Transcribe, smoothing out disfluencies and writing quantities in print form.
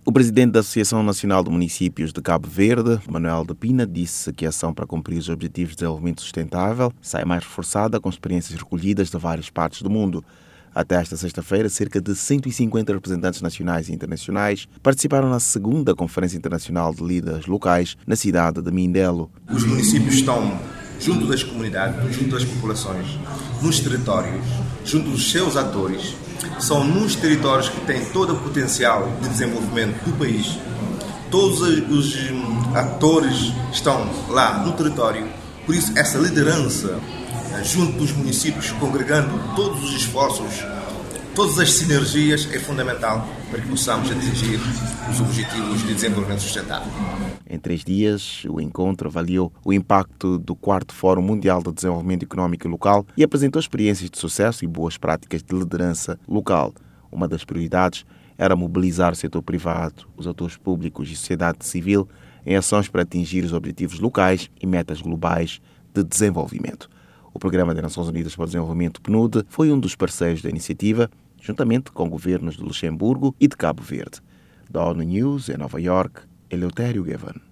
O presidente da Associação Nacional de Municípios de Cabo Verde, Manuel de Pina, disse que a ação para cumprir os Objetivos de Desenvolvimento Sustentável sai mais reforçada com experiências recolhidas de várias partes do mundo. Até esta sexta-feira, cerca de 150 representantes nacionais e internacionais participaram na segunda Conferência Internacional de Líderes Locais na cidade de Mindelo. Os municípios estão junto das comunidades, junto das populações, nos territórios, junto dos seus atores. São nos territórios que têm todo o potencial de desenvolvimento do país. Todos os atores estão lá no território. Por isso, essa liderança junto dos municípios, congregando todos os esforços, todas as sinergias, é fundamental para que possamos atingir os Objetivos de Desenvolvimento Sustentável. Em 3 dias, o encontro avaliou o impacto do 4º Fórum Mundial de Desenvolvimento Econômico Local e apresentou experiências de sucesso e boas práticas de liderança local. Uma das prioridades era mobilizar o setor privado, os atores públicos e a sociedade civil em ações para atingir os objetivos locais e metas globais de desenvolvimento. O Programa das Nações Unidas para o Desenvolvimento, PNUD, foi um dos parceiros da iniciativa, juntamente com governos de Luxemburgo e de Cabo Verde. Da ONU News, em Nova York, Eleutério Gavan.